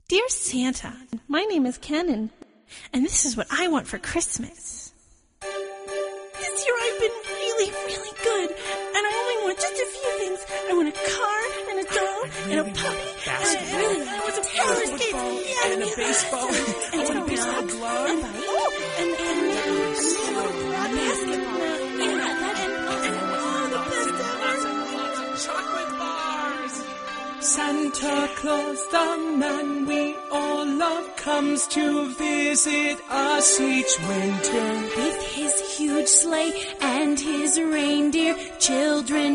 Dear Santa, my name is Kenan, and this is what I want for Christmas. This year I've been really, really good, and I only want just a few things. I want a car and a doll and a puppy and I want some roller skates and a baseball and a baseball glove and all the best chocolate bars. Santa Claus, the man we all love, comes to visit us each winter with his huge sleigh and his reindeer children.